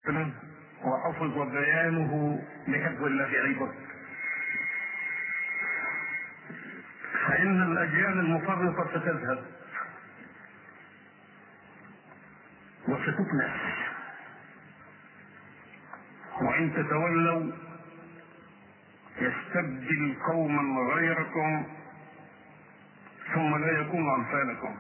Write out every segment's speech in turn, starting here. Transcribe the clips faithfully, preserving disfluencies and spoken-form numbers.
وحفظ بيانه بحفظ الله أيضا، فإن الأجيال المفرطة ستذهب وستكنس، وإن تتولوا يستبدل قوما غيركم ثم لا يكون أمثالكم.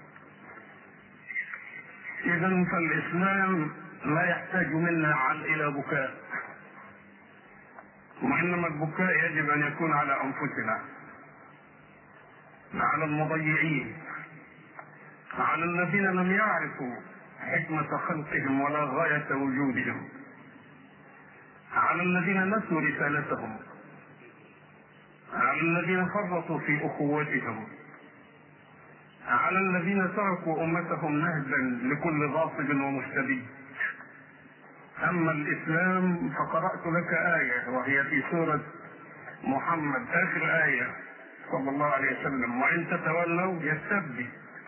إذن فالإسلام لا يحتاج منا إلى بكاء، وإنما البكاء يجب أن يكون على أنفسنا، على المضيعين، على الذين لم يعرفوا حكمة خلقهم ولا غاية وجودهم، على الذين نسوا رسالتهم، على الذين فرطوا في أخوتهم، على الذين تركوا أمتهم نهجا لكل غاصب ومستبد. أما الإسلام فقرأت لك آية وهي في سورة محمد آخر آية صلى الله عليه وسلم: وإن تتولوا يستبدل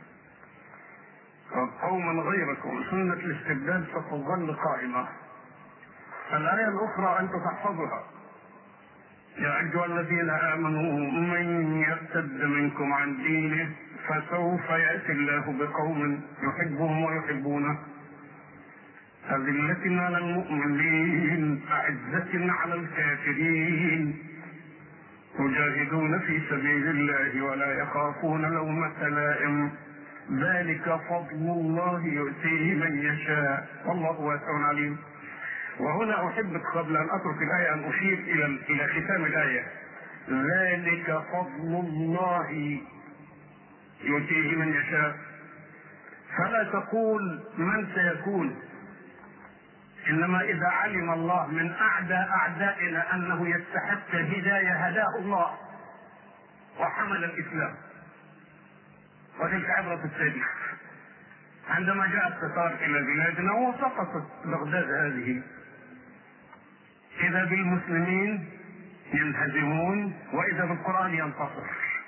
قوما غيركم. سنة الاستبدال ستظل قائمة. الآية الأخرى أنت تحفظها: يا أيها الذين آمنوا من يرتد منكم عن دينه فسوف يأتي الله بقوم يحبهم ويحبونه أذلة على المؤمنين أعزة على الكافرين يجاهدون في سبيل الله ولا يخافون لومة لائم ذلك فضل الله يؤتيه من يشاء والله واسع عليم. وهنا أحبك قبل أن أترك الآية أن أشير إلى إلى ختام الآية: ذلك فضل الله يؤتيه من يشاء. فلا تقول من سيكون، إنما إذا علم الله من أعداء أعدائنا أنه يستحق هداية هداه الله وحمل الإسلام. وتلك عبرة التاريخ. عندما جاء التتار إلى بلادنا وسقطت بغداد هذه، إذا بالمسلمين ينهزمون وإذا بالقرآن ينتصر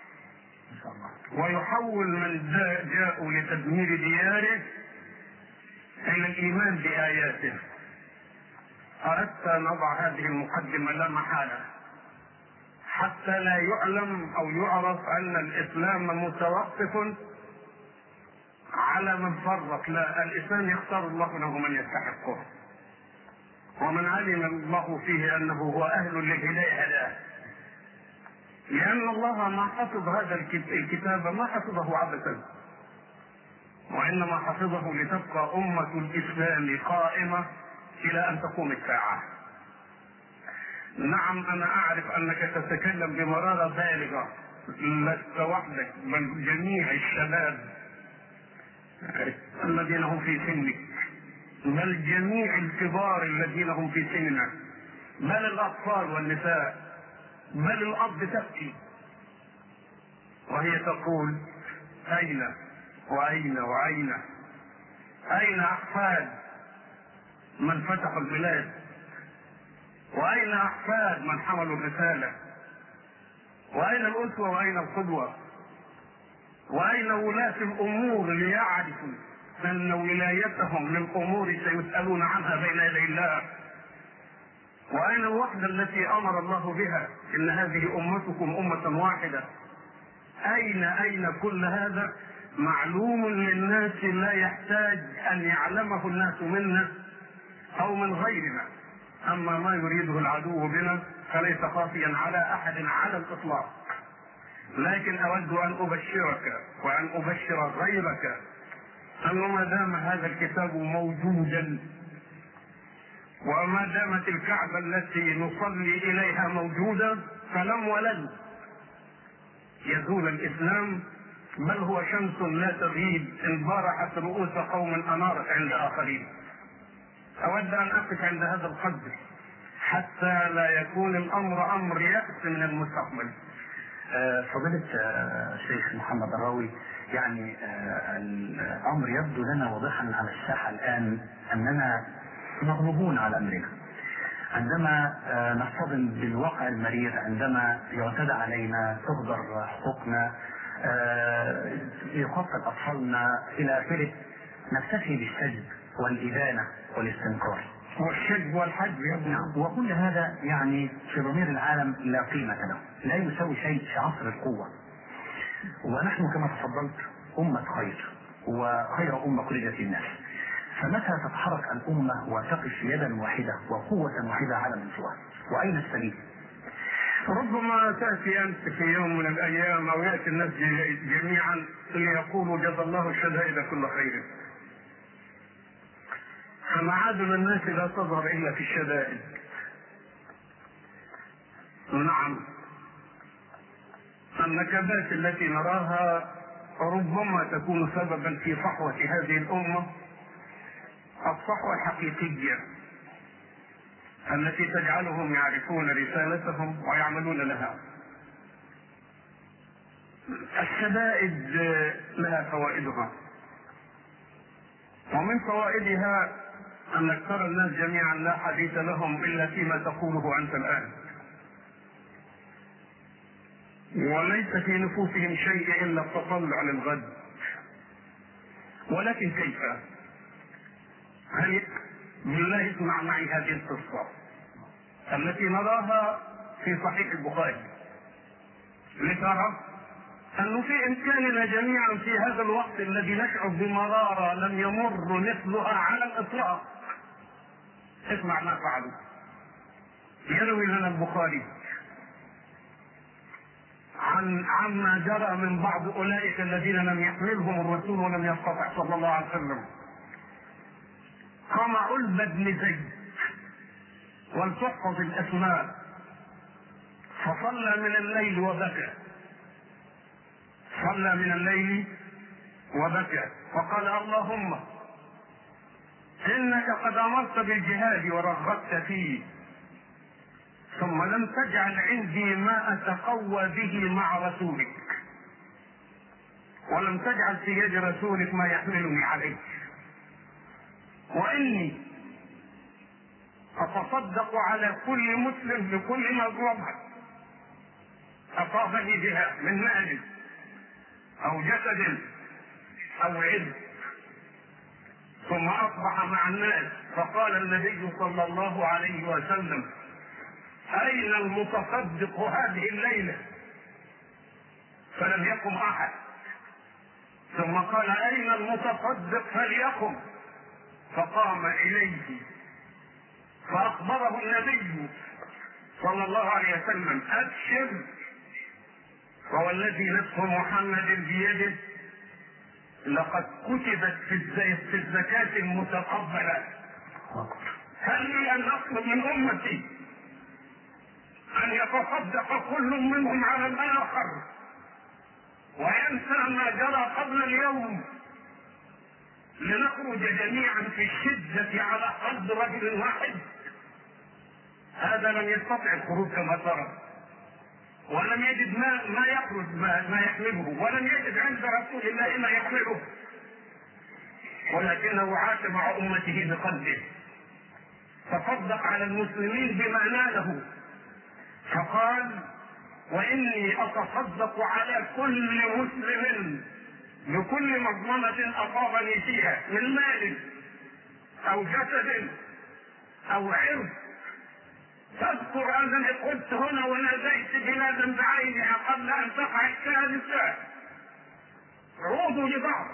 ويحول من جاءوا لتدمير دياره إلى الإيمان بآياته. أردت أن أضع هذه المقدمة لا محالة حتى لا يعلم أو يعرف أن الإسلام متوقف على من فرط. لا، الإسلام يختار الله له من يستحقه، ومن علم الله فيه أنه هو أهل للهداية هداه، لأن الله ما حفظ هذا الكتاب ما حفظه عبثا، وإنما حفظه لتبقى أمة الإسلام قائمة إلى أن تقوم الساعة. نعم، أنا أعرف أنك تتكلم بمرارة بالغة، لست وحدك بل جميع الشباب الذين هم في سنك، بل جميع الكبار الذين هم في سننا، بل الأطفال والنساء، بل الأرض تبكي وهي تقول: أين وأين وأين أين أحفاد من فتحوا البلاد؟ وأين أحفاد من حملوا الرسالة؟ وأين الأسوة وأين القدوة؟ وأين ولاة الأمور ليعرفوا أن ولايتهم للأمور سيسألون عنها بين يدي الله؟ وأين الوحدة التي أمر الله بها: إن هذه أمتكم أمة واحدة؟ أين أين كل هذا معلوم للناس، لا يحتاج أن يعلمه الناس منا أو من غيرنا. أما ما يريده العدو بنا فليس خافيا على أحد على الإطلاق. لكن أود أن أبشرك وأن أبشر غيرك أنه ما دام هذا الكتاب موجودا، وما دامت الكعبة التي نصلي إليها موجودة، فلم ولن يزول الإسلام، بل هو شمس لا تغيب إن بارحت رؤوس قوم أنارت عند آخرين. أود أن أقف عند هذا القدر حتى لا يكون الأمر أمر يأس من المستقبل. فضيلة الشيخ محمد الراوي، يعني الأمر يبدو لنا واضحا على الساحة الآن أننا مغلوبون على أمرنا، عندما نصطدم بالواقع المرير، عندما يعتدى علينا، تهدر حقوقنا، يقتل أطفالنا إلى آخره، نكتفي بالسجن والإدانة والاستنكار. والشد والحجب. نعم. وكل هذا يعني في ضمير العالم لا قيمة له، لا يساوي شيء في عصر القوة. ونحن كما تفضلت أمة خير وخير أمة خرجت للناس، فمتى تتحرك الأمة وتقف يدا واحدة وقوة واحدة على من سواها؟ وأين السبيل؟ ربما تأتي أنت في يوم من الأيام أو يأتي الناس جميعا ليقولوا جزا الله الشدائد كل خير، فمعادن الناس لا تظهر إلا في الشدائد. نعم، النكبات التي نراها ربما تكون سببا في صحوة هذه الأمة، الصحوة الحقيقية التي تجعلهم يعرفون رسالتهم ويعملون لها. الشدائد لها فوائدها، ومن فوائدها أنك ترى الناس جميعا لا حديث لهم إلا فيما تقوله أنت الآن، وليس في نفوسهم شيء إلا التطلع للغد. ولكن كيف؟ هل بالله اسمع معي هذه القصة التي نراها في صحيح البخاري لترى أنه في إمكاننا جميعا في هذا الوقت الذي نشعر بمرارة لم يمر مثلها على الإطلاق. اسمع ما فعلوا. يروي لنا البخاري عن عما جرى من بعض أولئك الذين لم يحملهم الرسول ولم يستطع صلى الله عليه وسلم. قام علبة بن زيد، ولتحفظ الأسماء، فصلى من الليل وبكى، صلى من الليل وبكى وقال اللهم إنك قد أمرت بالجهاد ورغبت فيه، ثم لم تجعل عندي ما أتقوى به مع رسولك، ولم تجعل في يد رسولك ما يحملني عليه، وإني أتصدق على كل مسلم بكل مظلمة أصابني بها من مال أو جسد أو علم. ثم أصبح مع الناس فقال النبي صلى الله عليه وسلم أين المتصدق هذه الليلة؟ فلم يقم أحد. ثم قال أين المتصدق فليقم، فقام إليه فأخبره النبي صلى الله عليه وسلم أبشر فوالذي نفس محمد بيده لقد كتبت في الزكاة المتقبلة. هل لي أن أطلب من أمتي أن يتصدق كل منهم على الآخر وينسى ما جرى قبل اليوم لنخرج جميعا في الشدة على قلب رجل واحد؟ هذا لم يستطع الخروج كما ترى، ولم يجد ما ما يخرج ما, ما يحمله، ولم يجد عند رسول الله ما يحمله، ولكنه عاش مع أمته بقلبه، تصدق على المسلمين بما ناله، فقال وإني أتصدق على كل مسلم بكل مظلمة أصابني فيها من مال أو جسد أو عرض. تذكر أنني قلت هنا وناديت بلادا بعينها قبل أن تقع الكارثة، عودوا لبعض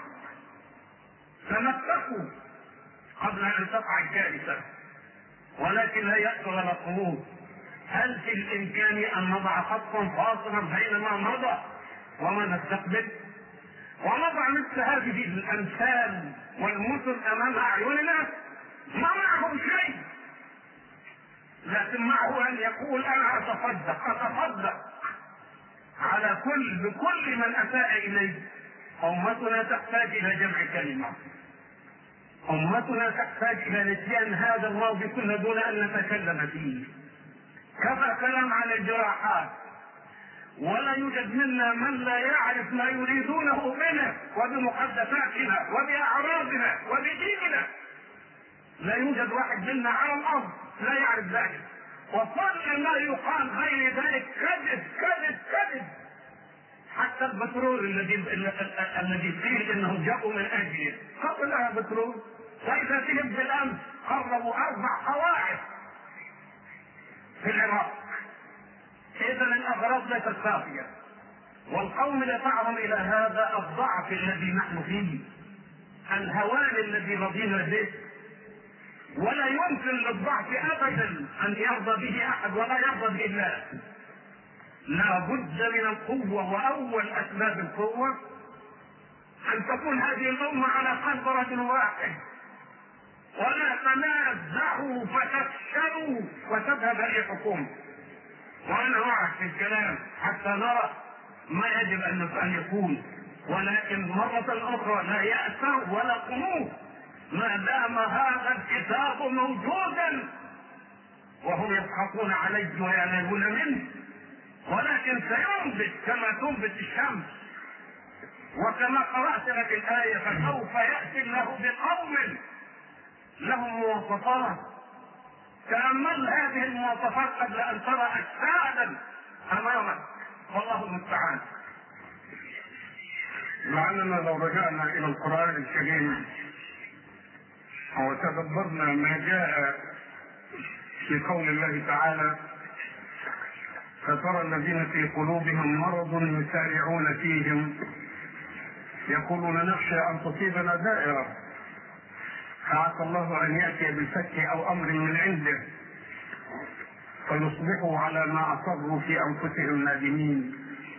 تمسكوا قبل أن تقع الكارثة، ولكن لا يأتي ولا قبول. هل في الإمكان أن نضع خطا فاصلا بين ما مضى وما نستقبل، ونضع مثل هذه الأمثال والمثل أمام أعيننا؟ ما معهم شيء، لكن معه أن يقول أنا أتصدق أتصدق على كل بكل من أساء إليه. أمتنا تحتاج إلى جمع كلمة، أمتنا تحتاج إلى نسيان هذا الماضي كله دون أن نتكلم فيه. كفى كلام عن الجراحات، ولا يوجد منا من لا يعرف ما يريدونه بنا وبمقدساتنا وبأعراضنا وبديننا. لا يوجد واحد منا على الأرض لا يعرف ذلك، وكل ما يقال غير ذلك كذب كذب كذب. حتى البترول الذي الذي قيل انهم جاءوا من اجله قالوا لها بترول، واذا تهم بالامس قربوا اربع قواعد في العراق. اذا الاغراض ليست كافيه، والقوم دفعهم الى هذا الضعف الذي نحن فيه، الهوان الذي رضينا به. ولا يمكن للضعف ابدا ان يرضى به احد ولا يرضى به الله. لا بد من القوه، واول اسباب القوه ان تكون هذه الامه على قلب رجل واحد، ولا تنازعوا فتفشلوا وتذهب ريحكم. وانا معك في الكلام حتى نرى ما يجب ان يكون، ولكن مرة اخرى لا يأسوا ولا قنوط ما دام هذا الكتاب موجودا، وهم يضحكون عليه وينالون منه، ولكن سينبت كما تنبت الشمس. وكما قرأت لك الآية فسوف يأتي الله بقوم لهم مواصفات، تأمل هذه المواصفات قبل أن ترى أجسادا أمامك، والله المستعان. لعلنا لو رجعنا إلى القرآن الكريم وتدبرنا ما جاء في قول الله تعالى: فترى الذين في قلوبهم مرض يسارعون فيهم يقولون نخشى أن تصيبنا دائرة فعسى الله أن يأتي بالفتح أو أمر من عنده فيصبحوا على ما أصروا في أنفسهم نادمين.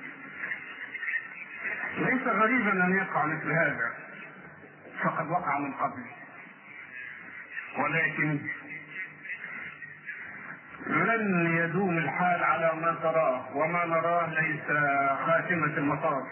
ليس غريبا أن يقع مثل هذا، فقد وقع من قبل، ولكن لن يدوم الحال على ما تراه، وما نراه ليس خاتمة المطاف.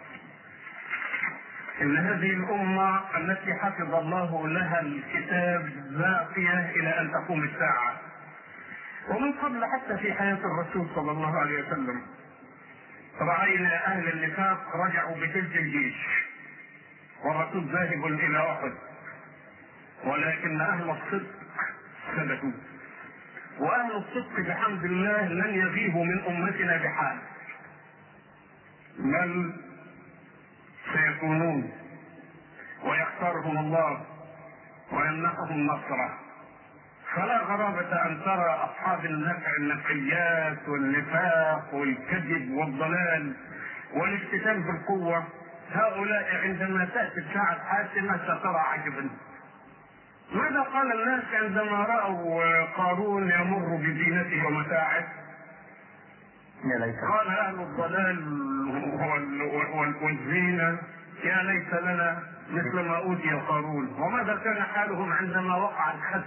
إن هذه الأمة التي حفظ الله لها الكتاب باقية إلى أن تقوم الساعة، ومن قبل حتى في حياة الرسول صلى الله عليه وسلم رأينا أهل النفاق رجعوا بثلث الجيش والرسول ذاهب إلى أحد، ولكن أهل الصدق ثبتوا، وأهل الصدق بحمد الله لن يغيبوا من أمتنا بحال، بل سيكونون ويختارهم الله ويمنحهم نصره. فلا غرابة أن ترى أصحاب النفع النفعيات والنفاق والكذب والضلال والاكتتام بالقوة، هؤلاء عندما تأتي الساعة حاسمة سترى عجبا. ماذا قال الناس عندما رأوا قارون يمر بزينته ومتاعه؟ قال أهل الضلال والزينة يا ليت لنا مثل ما أوتي قارون. وماذا كان حالهم عندما وقع الخسف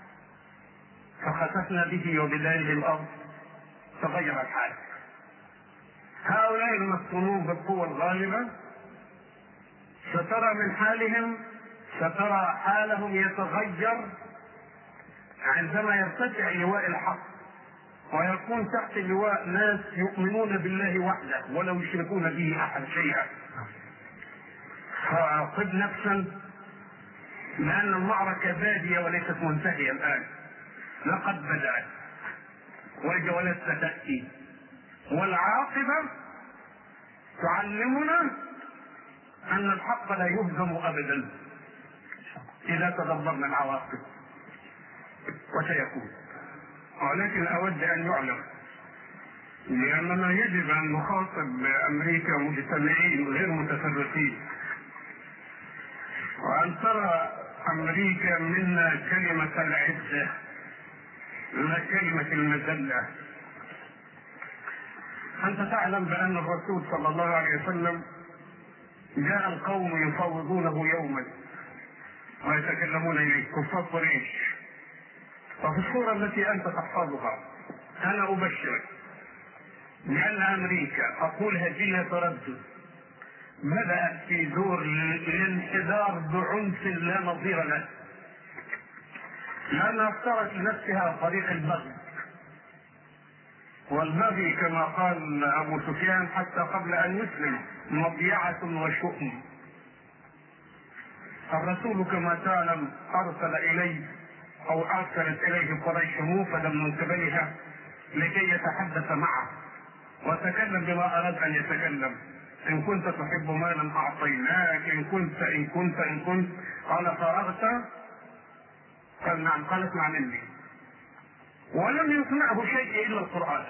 فخسفنا به وبداره الأرض؟ تغير الحال. هؤلاء المفتونون بالقوة الغالبة سترى من حالهم، سترى حالهم يتغير عندما يرتفع لواء الحق ويكون تحت لواء ناس يؤمنون بالله وحده ولا يشركون به أحد شيئا. فاعقد نفسا، لأن المعركة بادية وليست منتهية الآن، لقد بدأت والجولات ستأتي، والعاقبة تعلمنا أن الحق لا يهزم أبدا إذا تدبرنا العواقب، وسيكون. ولكن أود أن يعلم لأننا يجب أن نخاطب أمريكا مجتمعين غير متفرقين، وأن ترى أمريكا منا كلمة العزة لا كلمة المذلة. أنت تعلم بأن الرسول صلى الله عليه وسلم جاء القوم يفاوضونه يوما ويتكلمون إليه كفار قريش، وفي الصورة التي أنت تحفظها أنا أبشرك بأن أمريكا أقول هذه تردد بدأت في دور الانحدار بعنف لا نظير له، لأنها اختارت لنفسها طريق البغي، والبغي كما قال أبو سفيان حتى قبل أن يسلم مضيعة وشؤم. الرسول كما تعلم أرسل إليه أو أرسلت إليه قريش موفدا من قبلها لكي يتحدث معه وتكلم بما أراد أن يتكلم. إن كنت تحب مالا أعطيناك، إن كنت إن كنت إن كنت قال فرغت قال نعم. قال اسمع مني. ولم يسمعه شيء الا القرآن.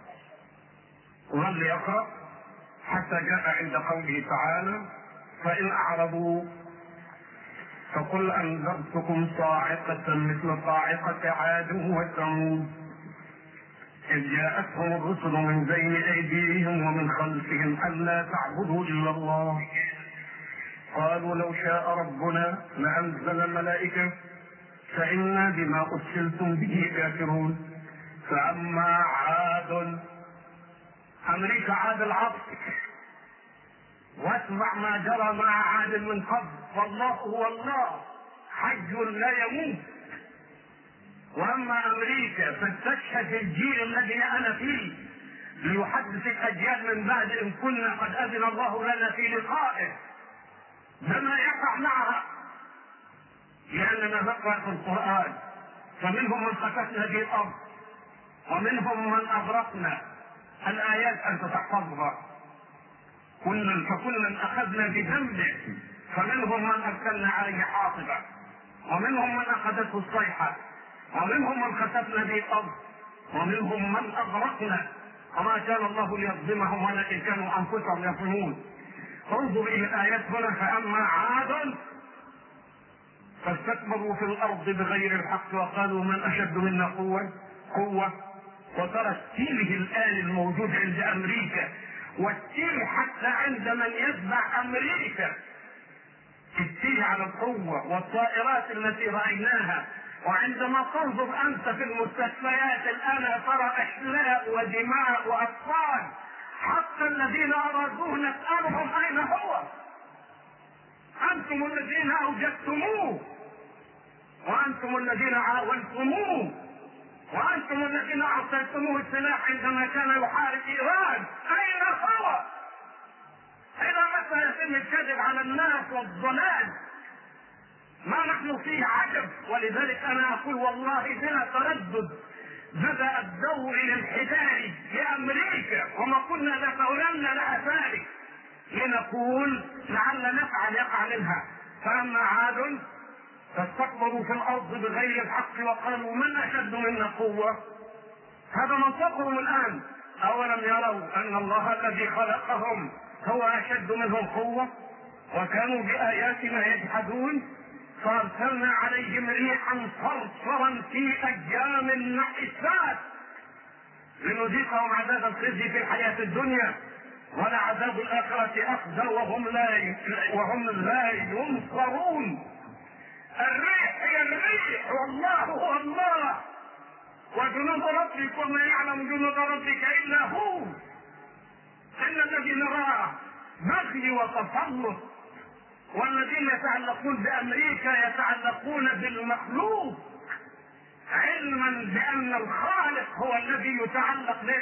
ظل يقرأ حتى جاء عند قوله تعالى: فإن أعرضوا فقل أنذرتكم صاعقة مثل صاعقة عاد وثمود إذ جاءتهم الرسل من بين أيديهم ومن خلفهم ألا تعبدوا إلا الله قالوا لو شاء ربنا لأنزل الملائكة فإنا بما أرسلتم به كافرون. فأما عاد، أمريكا عاد العصر، واسمع ما جرى مع عاد من قبل. والله هو الله حي لا يموت. واما امريكا فاستشهد الجيل الذي انا فيه ليحدث الاجيال من بعد ان كنا قد اذن الله لنا في لقائه بما يقع معها، لاننا نقرا في القران فمنهم من خسفنا به الارض ومنهم من اغرقنا. الايات انت تحفظها. كلا فكلا اخذنا بذنبه فمنهم من ارسلنا عليه حاصبا ومنهم من اخذته الصيحه ومنهم من خسفنا به الارض ومنهم من اغرقنا وما كان الله ليظلمهم ولكن كانوا انفسهم يظلمون. انظر الى الايات هنا. فاما عاد فاستكبروا في الارض بغير الحق وقالوا من اشد منا قوه قوه وترى التيه الان الموجود عند امريكا والتيه حتى عند من يتبع امريكا، التيه على القوه والطائرات التي رايناها. وعندما تنظر انت في المستشفيات الان ترى اشلاء ودماء واطفال، حتى الذين ارادوه نسالهم اين هو؟ انتم الذين اوجدتموه وانتم الذين عاونتموه وانتم الذين اعطيتموه السلاح عندما كان يحارب ايران. اين هو؟ الى متى يتم الكذب على الناس والضلال؟ ما نحن فيه عجب. ولذلك انا اقول والله بلا تردد بدا الدور الانحداري لامريكا وما كنا نتولى لها ذلك لنقول لعل نفعل يقع منها. فاما عاد فاستكبروا في الارض بغير الحق وقالوا من اشد منا قوه. هذا منطقهم الان. اولم يروا ان الله الذي خلقهم هو اشد منهم قوه وكانوا باياتنا يجحدون فارسلنا عليهم ريحا صرصرا في ايام نحسات لنذيقهم عذاب الخزي في الحياه الدنيا ولعذاب الاخره اخزى وهم لا وهم لا ينصرون. الريح هي الريح والله هو الله وجنود ربك وما يعلم جنود ربك الا هو. ان الذي نراه بغي وتسلط، والذين يتعلقون بامريكا يتعلقون بالمخلوق علما بان الخالق هو الذي يتعلق به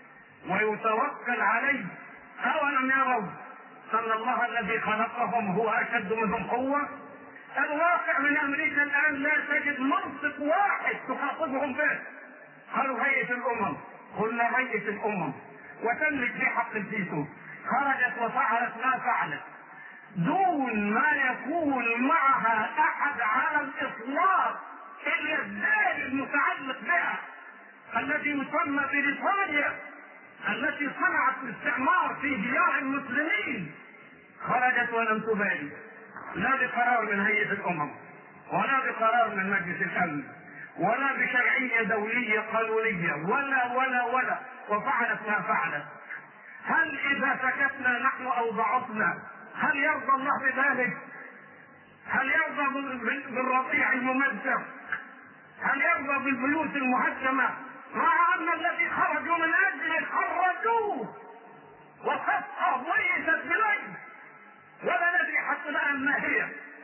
ويتوكل عليه. اولم يروا ان الله الذي خلقهم هو اشد منهم قوه؟ الواقع من امريكا الان لا تجد منطق واحد تخاطبهم به. قالوا هيئه الامم، قلنا هيئه الامم وتملك بحق الفيتو، خرجت وفعلت ما فعلت دون ما يكون معها احد على الاطلاق الا الداعي المتعلق بها الذي يسمى بريطانيا التي صنعت الاستعمار في ديار المسلمين. خرجت ولم تبالي لا بقرار من هيئه الامم ولا بقرار من مجلس الامن ولا بشرعيه دوليه قانونيه ولا ولا ولا وفعلت ما فعلت. هل اذا سكتنا نحن او ضعفنا هل يرضى الله بذلك؟ هل يرضى بالرضيع الممزق؟ هل يرضى بالبيوت المهدمه مع ان الذي خرجوا من اجله خرجوه وصفقه ليست بليل ولا ندري حتى الان ما هي،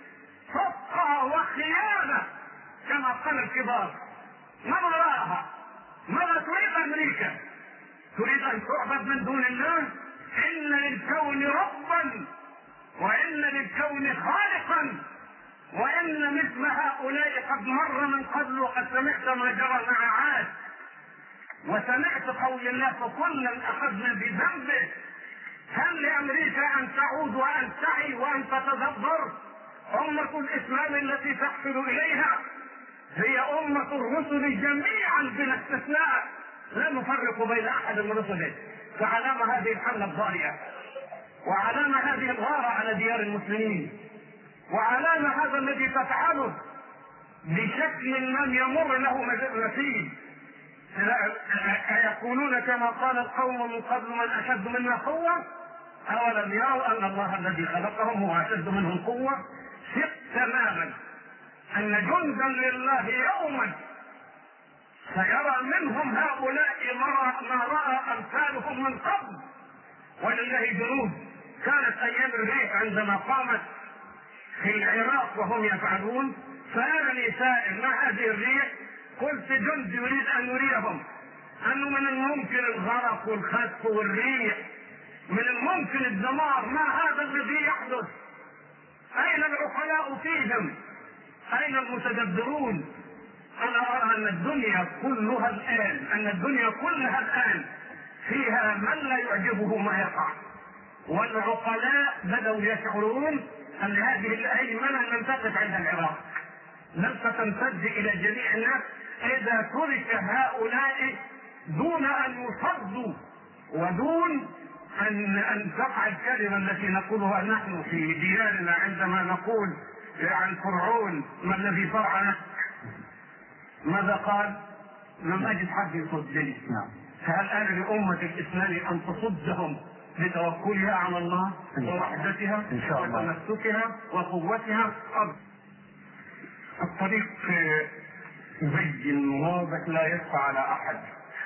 صفقه وخيانه كما قال الكبار. ما نراها؟ ماذا تريد امريكا؟ تريد ان تعبد من دون الله؟ ان للكون ربا وان للكون خالقا وان مثل هؤلاء قد مر من قبل وقد سمعت ما جرى مع عاد وسمعت قول الله فكلا اخذنا بذنبه. هل لامريكا ان تعود وان تعي وان تتدبر امه الاسلام التي تحفل اليها؟ هي أمة الرسل جميعا بلا استثناء، لا نفرق بين أحد من رسله. فعلامة هذه الحملة الضارية، وعلامة هذه الغارة على ديار المسلمين، وعلامة هذا الذي تفعله بشكل لم يمر له مثيل. يقولون كما قال القوم من قبل من أشد منا قوة أولم يروا أن الله الذي خلقهم هو أشد منهم قوة. ثق تماما أن جندا لله يوما سيرى منهم هؤلاء ما رأى أمثالهم من قبل. ولله جنود كانت أيام الريح عندما قامت في العراق وهم يفعلون، فأنا سائل ما هذه الريح؟ قلت جند يريد أن يريهم أنه من الممكن الغرق والخسف والريح، من الممكن الدمار، ما هذا الذي يحدث؟ أين العقلاء فيهم؟ أين المتدبرون؟ أنا أرى أن الدنيا كلها الآن أن الدنيا كلها الآن فيها من لا يعجبه ما يقع، والعقلاء بدأوا يشعرون أن هذه الأيمنة لم تقف عند العراق، لم تمتد إلى جميع الناس إذا ترك هؤلاء دون أن يصدوا ودون أن أن تقع الكلمة التي نقولها نحن في ديارنا عندما نقول عن فرعون ما الذي صنع. ماذا قال؟ لم أجد حد يصدني. فهل آن لأمة الإسلام أن تصدهم بتوكلها على الله ووحدتها وتمسكها وقوتها؟ الطريق بين واضح لا يخفى على أحد.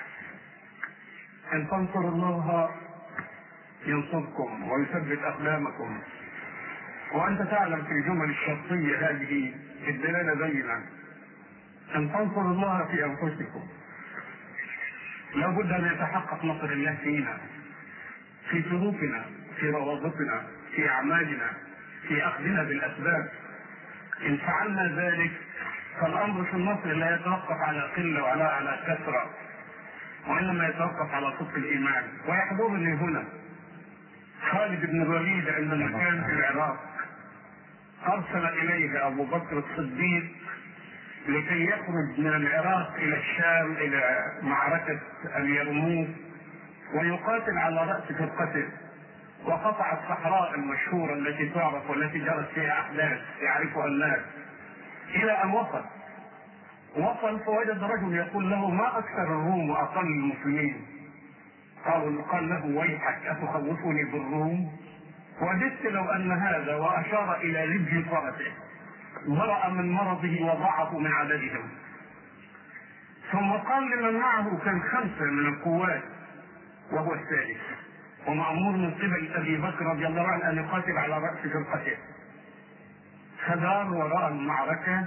إن تنصروا الله ينصركم ويثبت أقدامكم. وأنت تعلم في الجمل الشرطية هذه الدلالة بينة. أن تنصروا الله في أنفسكم، لا بد أن يتحقق نصر الله فينا، في سلوكنا، في روابطنا، في أعمالنا، في أخذنا بالأسباب. إن فعلنا ذلك فالأمر في النصر لا يتوقف على قلة ولا على كثرة، وإنما يتوقف على صدق الإيمان. ويحضرني هنا خالد بن الوليد عندما كان في العراق أرسل إليه أبو بكر الصديق لكي يخرج من العراق إلى الشام إلى معركة اليرموك ويقاتل على رأس فرقته، وقطع الصحراء المشهورة التي تعرف والتي جرت فيها أحداث يعرفها الناس، إلى أن وصل وصل فوجد رجل يقول له ما أكثر الروم وأقل المسلمين؟ قال, قال له ويحك أتخوفني بالروم؟ وجدت لو أن هذا وأشار إلى رجل فرسه برأ من مرضه وضعف من عددهم. ثم قال لمن معه كان خمسة من القوات وهو الثالث ومأمور من قبل أبي بكر رضي الله عنه أن يقاتل على رأس فرقته. فدار وراء المعركة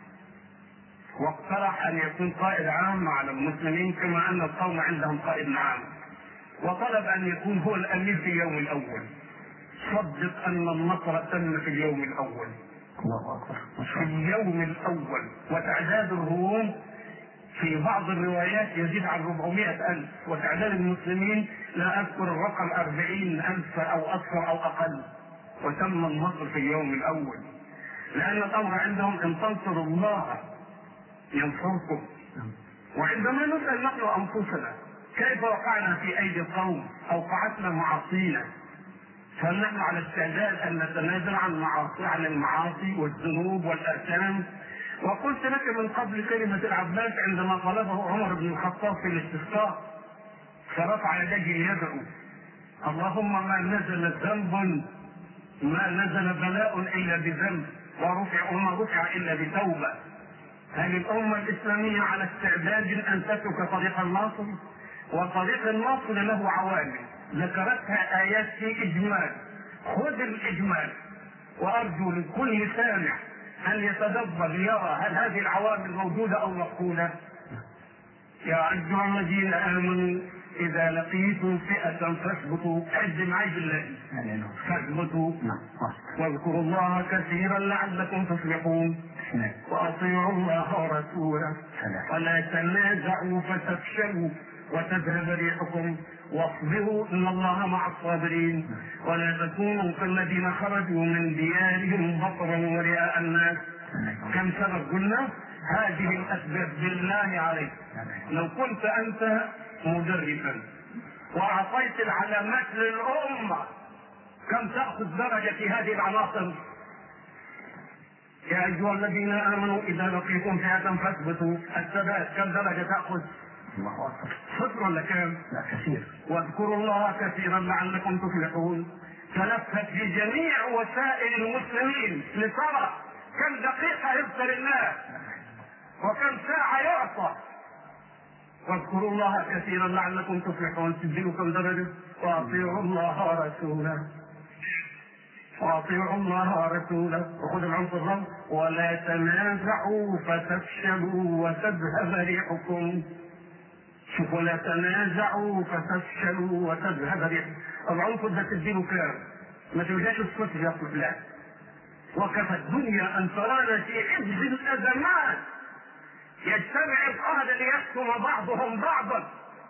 واقترح أن يكون قائد عام على المسلمين كما أن القوم عندهم قائد عام، وطلب أن يكون هو الأمير في اليوم الأول. صدق أن النصر تم في اليوم الأول، في اليوم الأول. وتعداد الروم في بعض الروايات يزيد عن أربعمائة ألف، وتعداد المسلمين لا أذكر الرقم أربعين ألف أو أكثر أو أقل. وتم النصر في اليوم الأول، لأن الأمر عندهم إن تنصروا الله ينصركم. وعندما نسأل نحن أنفسنا كيف وقعنا في أيدي القوم أوقعتنا معاصينا، فنحن على استعداد أن نتنازل عن المعاصي عن المعاصي والذنوب والآثام. وقلت لك من قبل كلمة العباس عندما طلبه عمر بن الخطاب في الاستسقاء فرفع يديه يدعو اللهم ما نزل ذنب ما نزل بلاء إلا بذنب ورفع وما رفع إلا بتوبة. هل الأمة الإسلامية على استعداد أن تترك طريق الناصر؟ وطريق الناصر له عوامل ذكرتها آيات في إجمال. خذ الإجمال، وأرجو لكل سامع أن يتدبر ليرى هل هذه العوامل موجودة أو مفقودة. يا أيها الذين آمنوا إذا لقيتم فئة فاثبتوا، عد معي بالله، فاثبتوا واذكروا الله كثيرا لعلكم تفلحون، وأطيعوا الله ورسوله ولا تنازعوا فتفشلوا وتذهب ريحكم واصبروا إن الله مع الصابرين ولا تكونوا كالذين خرجوا من ديارهم بطرا ورئاء الناس. كم سبب قلنا؟ هذه الاسباب بالله عليك. لو كنت انت مدرسا واعطيت العلامات للامه كم تاخذ درجه في هذه العناصر؟ يا ايها الذين امنوا اذا لقيتم فئه فاثبتوا. الثبات كم درجه تاخذ؟ الله اكبر. صفر ولا كام؟ لا كثير. واذكروا الله كثيرا لعلكم تفلحون. تلفت في جميع وسائل المسلمين لترى كم دقيقه يذكر الله وكم ساعه يعصى. واذكروا الله كثيرا لعلكم تفلحون. تدينوا كم درجه؟ واطيعوا الله ورسوله واطيعوا الله ورسوله. وخذ العنصر الرب ولا تنازعوا فتفشلوا وتذهب ريحكم. شوفوا لا تنازعوا فتفشلوا وتذهب ريحكم. العنصر ده تديله كام؟ ما تلقاش الصفر يطلع لا. وكفى الدنيا ان ترانا في عز الازمات يجتمع القادة ليقتل بعضهم بعضا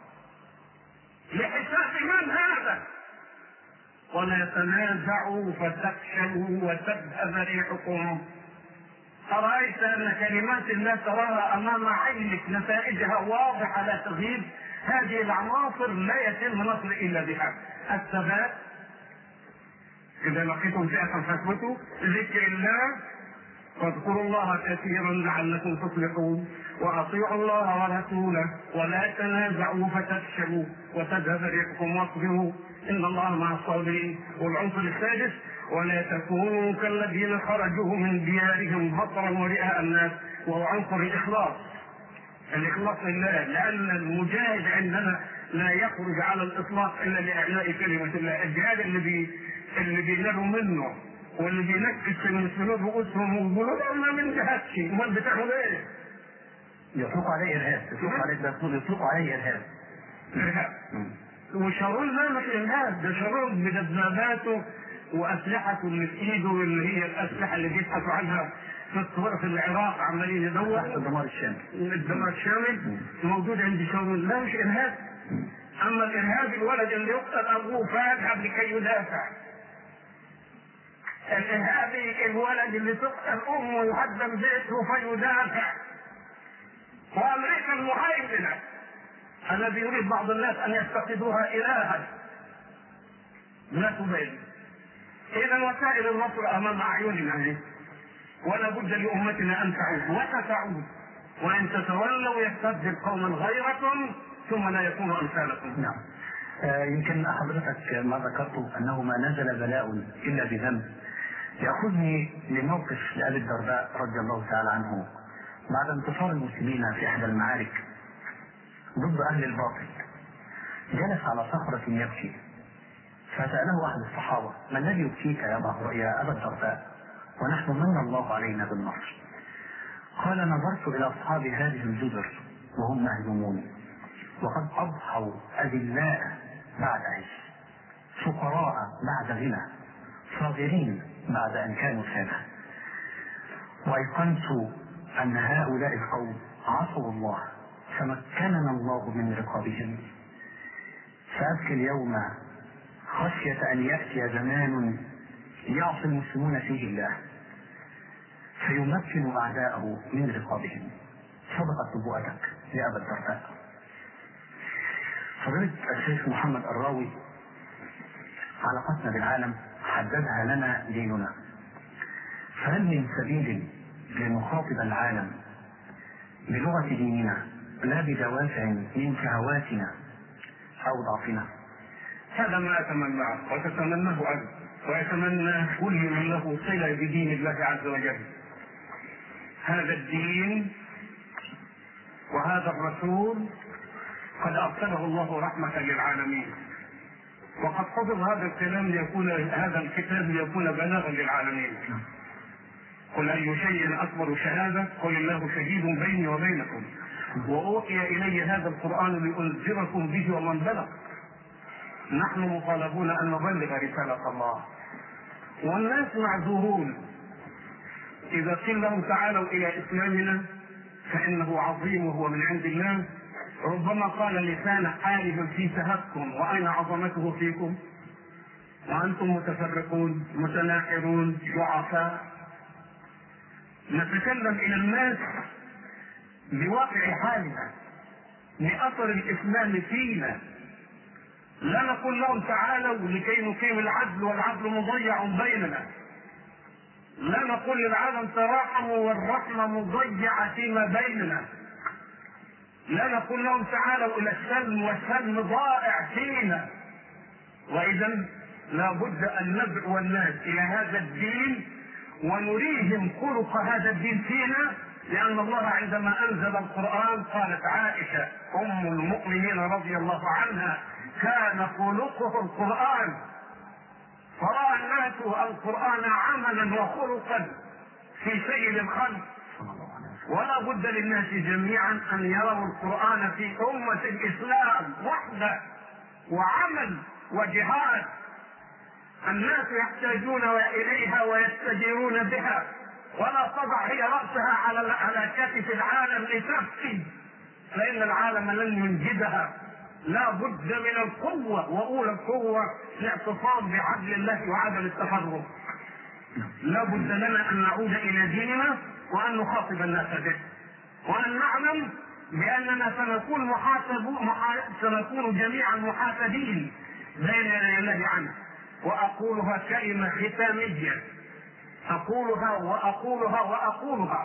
لحساب من هذا؟ ولا تنازعوا فتفشلوا وتذهب ريحكم. أرأيت أن كلمات الله تراها أمام عينك نتائجها واضحة لا تغيب؟ هذه العناصر لا يتم النصر إلا بها. الثبات إذا لقيتم فئة فاثبتوا. ذكر الله واذكروا الله كثيرا لعلكم تفلحون. واطيعوا الله ورسوله ولا تنازعوا فتفشلوا وتذهب ريحكم واصبروا ان الله مع الصابرين. والعنصر السادس ولا تكونوا كالذين خرجوا من ديارهم بطرا ورئاء الناس، وهو عنصر الاخلاص. الاخلاص لله، لان المجاهد عندنا لا يخرج على الاطلاق الا لاعلاء كلمه الله. الجهاد اللي بي اللي بينالوا منه واللي بينكس من سنود رؤوسهم ويقولوا ما من جهادش، امال بتعملوا ايه؟ يطلقوا عليه ارهاب. يطلقوا عليه يطلقوا عليه ارهاب. ارهاب. وشارون ما مش ارهاب، ده شارون بدباباته واسلحته اللي في ايده اللي هي الاسلحه اللي بيبحثوا عنها في في العراق عمالين يدوروا. الدمار الشامل. الدمار الشامل موجود عند شارون. لا مش ارهاب. اما الارهاب الولد اللي يقتل ابوه فيذهب لكي يدافع. الارهابي الولد اللي تقتل امه ويهدم بيته فيدافع. وامريكا المهيمنه الذي يريد بعض الناس ان يتخذوها الها لا تبين. اذا وسائل النصر امام اعيننا ولا بد لامتنا ان تعود وستعود. وان تتولوا يستبدل قوما غيركم ثم لا يكونوا امثالكم. نعم. آه يمكن حضرتك ما ذكرته انه ما نزل بلاء الا بذنب. ياخذني لموقف لابي الدرداء رضي الله تعالى عنه بعد انتصار المسلمين في احدى المعارك ضد اهل الباطل. جلس على صخرة يبكي فسأله احد الصحابة ما الذي يبكيك يا يا ابا الدرداء ونحن من الله علينا بالنصر؟ قال نظرت الى اصحاب هذه الجزر وهم مهزومون وقد اضحوا اذلاء بعد عز، فقراء بعد غنى، صاغرين بعد ان كانوا سادة. وايقنت ان هؤلاء القوم عصوا الله فمكننا الله من رقابهم. فابكي اليوم خشية ان يأتي زمان يعصي المسلمون فيه الله فيمكن اعداءه من رقابهم. صدقت نبوءتك يا ابا الدرداء. فضيلة الشيخ محمد الراوي علاقتنا بالعالم حددها لنا ديننا، فهل من سبيل لنخاطب العالم بلغة ديننا لا بدوافع من شهواتنا او ضعفنا؟ هذا ما اتمناه وتتمناه انت ويتمنى كل من له صله بدين الله عز وجل. هذا الدين وهذا الرسول قد ارسله الله رحمه للعالمين، وقد حفظ هذا الكلام ليكون هذا الكتاب ليكون بلاغا للعالمين. قل اي شيء اكبر شهاده قل الله شهيد بيني وبينكم واوحي الي هذا القران لانذركم به ومن بلغ. نحن مطالبون ان نبلغ رساله الله والناس معذورون. اذا قيل لهم تعالوا الى اسلامنا فانه عظيم وهو من عند الله ربما قال لسان حالهم في سهبكم واين عظمته فيكم وانتم متفرقون متناحرون ضعفاء. نتكلم الى الناس بواقع حالنا لأثر الإسلام فينا. لا نقول لهم تعالوا لكي نقيم العدل والعدل مضيع بيننا. لا نقول للعالم تراحموا والرحمة مضيعة فيما بيننا. لا نقول لهم تعالوا إلى السلم والسلم ضائع فينا. وإذا لا بد أن ندعو الناس إلى هذا الدين ونريهم خلق هذا الدين فينا، لأن الله عندما أنزل القرآن قالت عائشة أم المؤمنين رضي الله عنها كان خلقه القرآن، فرأى الناس القرآن عملا وخلقا في سيد الخلق. ولا بد للناس جميعا أن يروا القرآن في أمة الإسلام وحده وعمل وجهاد. الناس يحتاجون إليها ويستجيرون بها، ولا تضع هي رأسها على على كتف العالم لتبكي، فإن العالم لن ينجدها. لا بد من القوة، وأولى القوة الاعتصام بعدل الله وعدم التفرق. لا بد لنا أن نعود إلى ديننا وأن نخاطب الناس به، وأن نعلم بأننا سنكون محاسبون، سنكون جميعا محاسبين بين يدي الله عنه. وأقولها كلمة ختامية، أقولها وأقولها وأقولها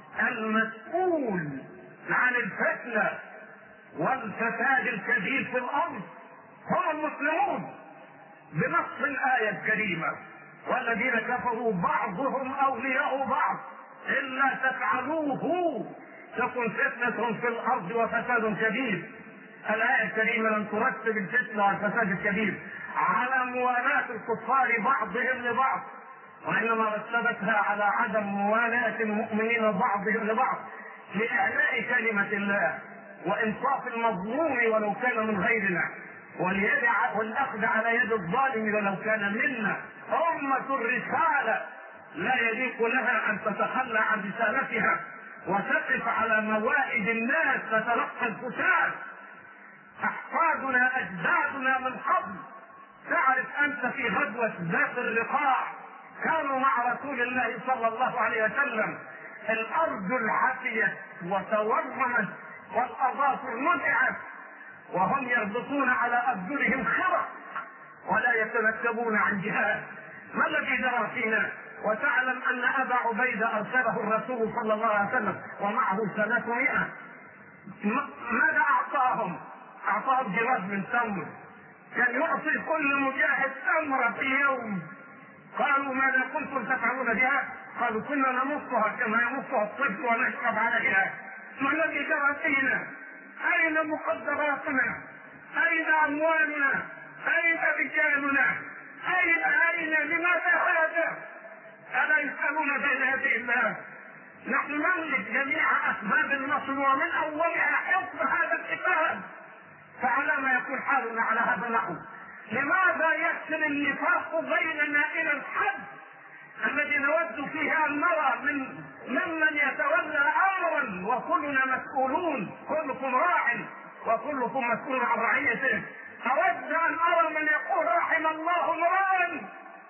المسؤول عن الفتنة والفساد الكبير في الأرض هم المسلمون بنص الآية الكريمة: والذين كفروا بعضهم أولياء بعض إلا تفعلوه تكن فتنة في الأرض وفساد كبير. الآية الكريمة لم ترتب الفتنة والفساد الكبير على موالاة الكفار بعضهم لبعض، وإنما رتبتها على عدم موالاة المؤمنين بعضهم لبعض لإعلاء كلمة الله وإنصاف المظلوم ولو كان من غيرنا، والأخذ على يد الظالم ولو كان منا. أمة الرسالة لا يليق لها أن تتخلى عن رسالتها وتقف على موائد الناس فتلقى الفتات. أحفادنا أجدادنا من قبل، تعرف أنت في غزوة ذات الرقاع كانوا مع رسول الله صلى الله عليه وسلم، الأرض الحفيت وتورمت والأظافر نزعت وهم يربطون على أرجلهم خرق ولا يتنكبون عن جهاد. ما الذي جرى فينا؟ وتعلم أن أبا عبيدة أرسله الرسول صلى الله عليه وسلم ومعه ثلاثمائة. ماذا أعطاهم؟ أعطاهم جراد من تمر، كان يعطي كل مجاهد تمرة في يوم. قالوا ماذا كنتم تفعلون بها؟ قالوا كنا نمصها كما يمصها الطفل ونشرب عليها. ما الذي جرى فينا؟ أين مقدراتنا؟ أين أموالنا؟ أين رجالنا؟ أين أين لماذا هذا؟ ألا يسألون بين يدي الله؟ نحن نملك جميع أسباب النصر ومن أولها حفظ هذا الكتاب، فعلى ما يكون حالنا على هذا النحو؟ لماذا يحصل النفاق بيننا إلى الحد الذي نود فيها أن نرى من ممن يتولى أمرا وكلنا مسؤولون، كلكم راع وكلكم مسؤول عن رعيته؟ أود أن أرى من يقول رحم الله امرأ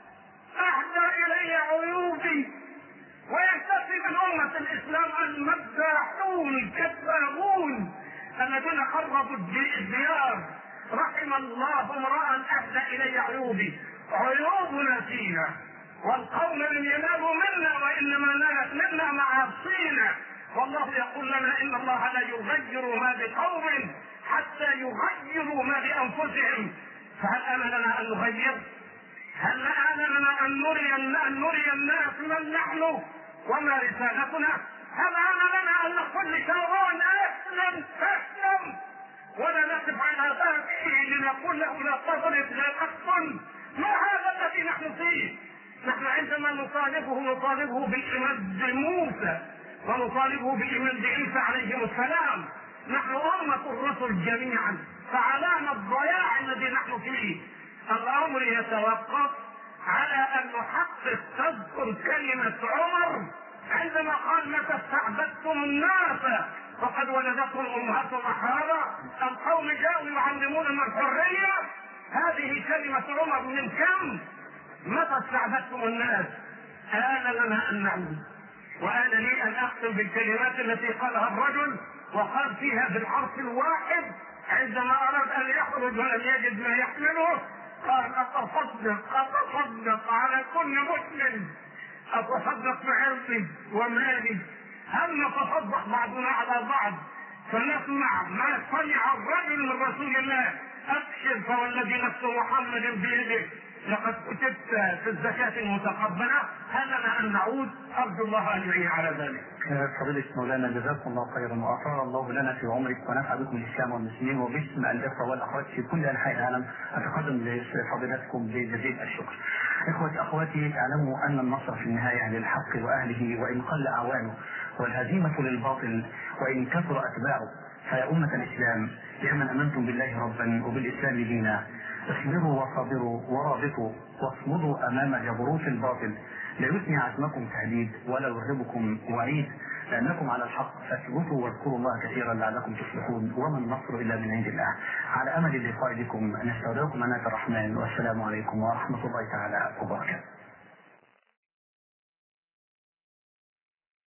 أهدى إلي عيوبي وينتسب من أمة الإسلام المداحون الكذابون الذين خربوا الديار. رحم الله امرأ أهدى إلي عيوبي. عيوبنا فينا، والقوم لم ينالوا منا وإنما نالت منا معاصينا. والله يقول لنا إن الله لا يغير ما بقوم حتى يغيروا ما بأنفسهم. فهل آن لنا أن نغير؟ هل آن لنا أن نري أن نري الناس من نحن وما رسالتنا؟ هل آن لنا أن نقول لشارون أسلم أسلم ولا نقف على بابه لنقول له لا تضرب لا تقتل؟ ما هذا الذي نحن فيه؟ نحن عندما نطالبه نطالبه بالإيمان بموسى ونطالبه بالإيمان بعيسى عليهم السلام. نحن أمة الرسل جميعا، فعلامة الضياع الذي نحن فيه. الأمر يتوقف على أن نحقق. تذكر كلمة عمر عندما قال متى استعبدتم الناس فقد ولدتهم أمهاتهم أحرارا، القوم جاءوا يعلموننا الحرية. هذه كلمة عمر من كم؟ متى استعبدتم الناس؟ آن لنا أن نعود وآن لي أن أختم بالكلمات التي قالها الرجل وقال فيها بالحرف الواحد عندما أراد أن يخرج ولم يجد ما يحمله، قال أتصدق أتصدق على كل مسلم، أتصدق بعرضي ومالي. هل نتصدق بعضنا على بعض فنسمع ما سمع الرجل من رسول الله؟ أبشر فوالذي نفس محمد بيده لقد كتبت في الزكاة المتقبلة. هل لنا أن نعود؟ أرجو الله أن يعين على ذلك. فضيلة مولانا جزاكم الله خيرا وأطال الله لنا في عمرك ونفع بكم الإسلام والمسلمين، وباسم الإخوة والأخوات في كل أنحاء العالم أتقدم لفضيلتكم بجزيل الشكر. إخوتي أخواتي، اعلموا أن النصر في النهاية للحق وأهله وإن قل أعوانه، والهزيمة للباطل وإن كثر أتباعه. فيا أمة الإسلام، يا من أمنتم بالله ربا وبالإسلام دينا، اصبروا وصابروا ورابطوا واصمدوا أمام جبروت الباطل. لا يثني عزمكم تهديد ولا يرهبكم وعيد، لأنكم على الحق. فاثبتوا واذكروا الله كثيرا لعلكم تفلحون، وما النصر إلا من عند الله. على أمل اللقاء بكم نستودعكم أنات الرحمن، والسلام عليكم ورحمة الله تعالى وبركاته.